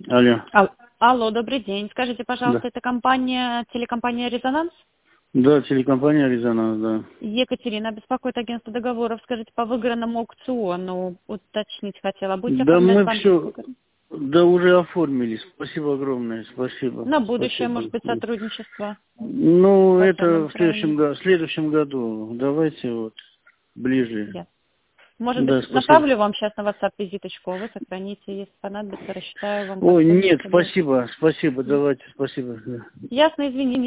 Алло. Алло, добрый день. Скажите, пожалуйста, Да. это телекомпания «Резонанс»? Да, телекомпания «Резонанс», да. Екатерина беспокоит агентство договоров. Скажите, по выигранному аукциону уточнить хотела. Будете Да оформлять мы банк? все, да уже оформили. Спасибо огромное, спасибо. На будущее, Спасибо. может быть, сотрудничество Ну, в это Артемном в крае. следующем году. Давайте вот ближе. Yes. Может Да, быть, спасибо. направлю вам сейчас на WhatsApp визиточку, а вы сохраните, если понадобится, рассчитаю вам, как Ой, нет, сольется будет. спасибо, давайте, спасибо. Да. Ясно, извини.